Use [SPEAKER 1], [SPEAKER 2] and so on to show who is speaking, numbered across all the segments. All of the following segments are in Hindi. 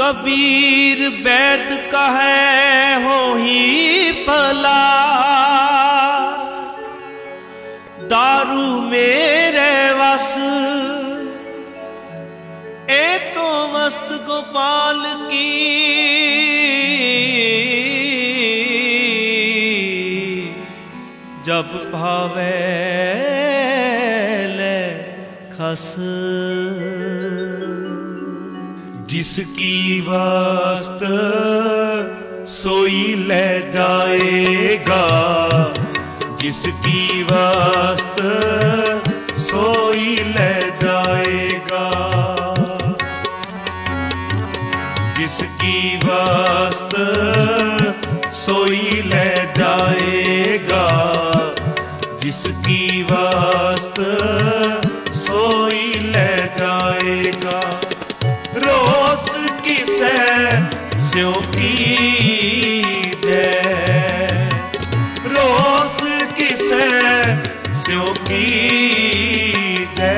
[SPEAKER 1] कबीर बैद कहे हो ही भला, दारू मेरे वस ए तो मस्त गोपाल की, जब भावे ले खस। जिसकी वास्त सोई ले जाएगा, जिसकी वास्त सोई ले जाएगा, जिसकी वास्त सोई ले जाएगा, जिसकी वास्त सोई ले जाएगा। रोस किसे स्यों कीजे, रोस किसे स्यों कीजे,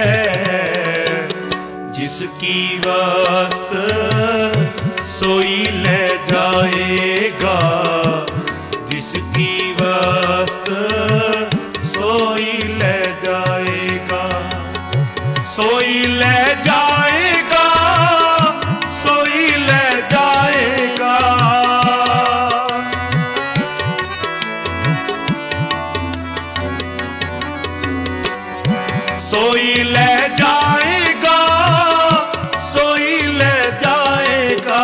[SPEAKER 1] जिसकी वास्त सोई ले जाएगा, जिसकी वास्त सोई ले जाएगा, सोई ले जाएगा, सोई ले जाएगा, सोई ले जाएगा, सोई ले जाएगा,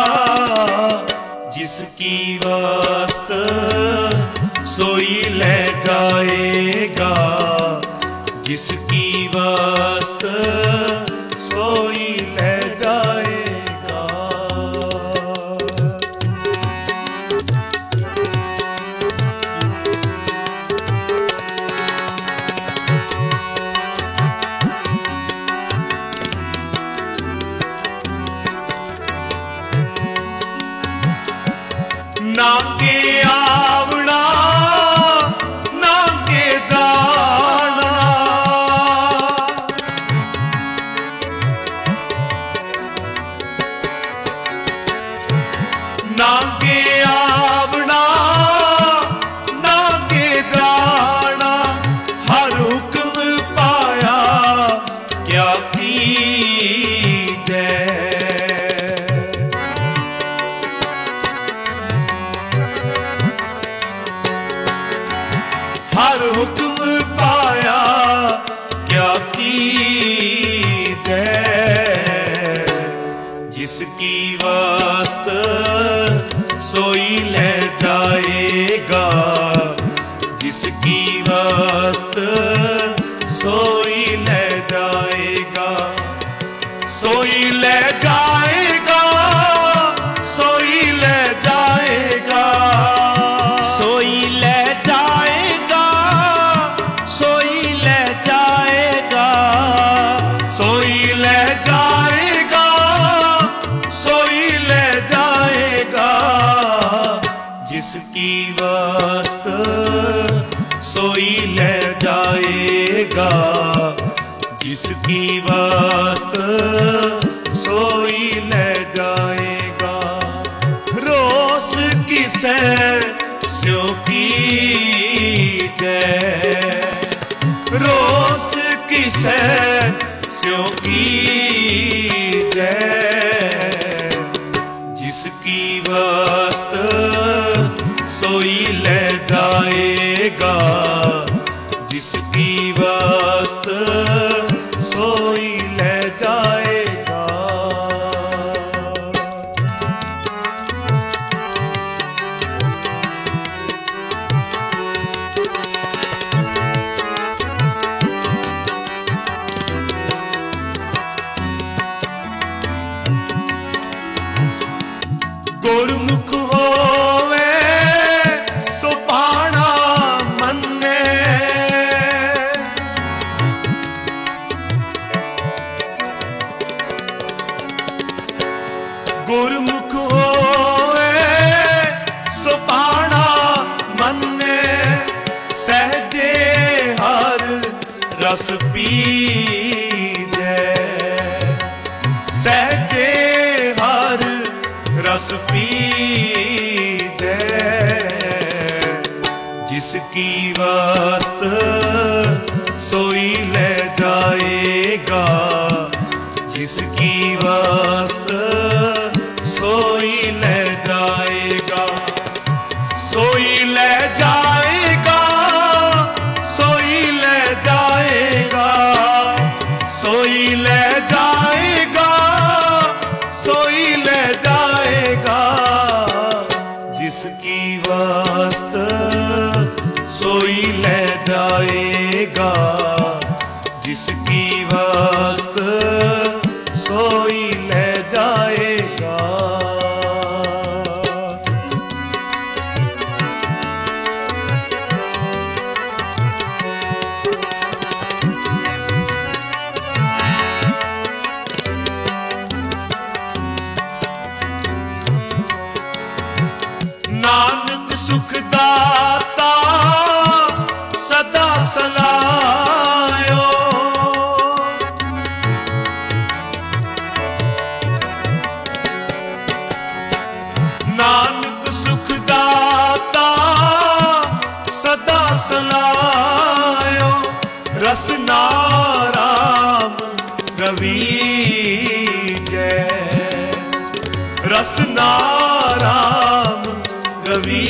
[SPEAKER 1] जिसकी वास्त सोई ले जाएगा, जिसकी वास्त सोई ले जाएगा। नागे आवना नागे दाना, नागे आवना नागे दाना, हर हुक्म पाया क्या कीजे, हर हुक्म पाया क्या कीजे, जिसकी वास्त सोई ले जाएगा, जिसकी वास्त सोई ले जाएगा, सोई ले जाएगा, सोई ले जाएगा, सोई ले जाएगा, सोई ले जाएगा, सोई ले जाएगा, सोई ले जाएगा, जिसकी वास्त सोई ले जाएगा, जिसकी वास्त सोई ले जाएगा। रोस किसे स्यों कीजे, रोस किसे स्यों कीजे, जिसकी वास्त सोई ले जाएगा, जिसकी वास्त सोई ले जाएगा। गुरमुख होवे सो पाना मन्ने, गुरमुख होवे सो पाना मन्ने, सहजे हर रस पीजे, सहजे हर रस पी जिसकी वास्त सोई ले जाएगा, जिसकी वास्त सोई ले जाएगा, सोई ले जाएगा, सोई ले जाएगा, सोई ले जाएगा, सोई ले जाएगा, जिसकी वास्त सोई ले जाएगा, जिसकी वास्त सोई ले जाएगा। नानक सुखदाता सदा सलायो, नानक सुखदाता सदा सलायो, रसना राम रवि जय, रसना राम रवि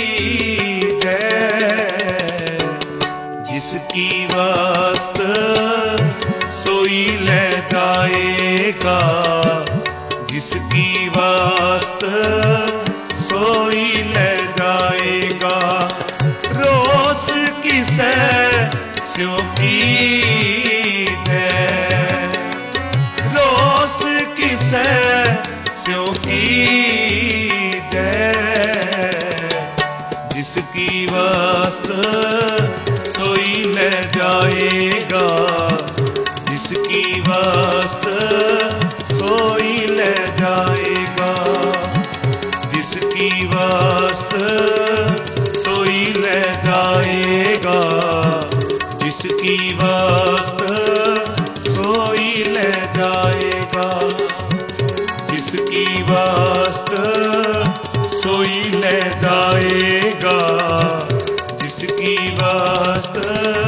[SPEAKER 1] जय, जिसकी वास्त सोई ले जाएगा, जिसकी वास्त सोई ले जाएगा, रोस किसे स्यों की है, रोस किसे स्यों की है, जिसकी वास्त सोई ले जाएगा, जिसकी वास्त सोई ले जाएगा, जिसकी वास्त सोई ले जाएगा, जिसकी वास्त सोई ले जाएगा, जिसकी वास्त सोई ले जाएगा, जिसकी वास्त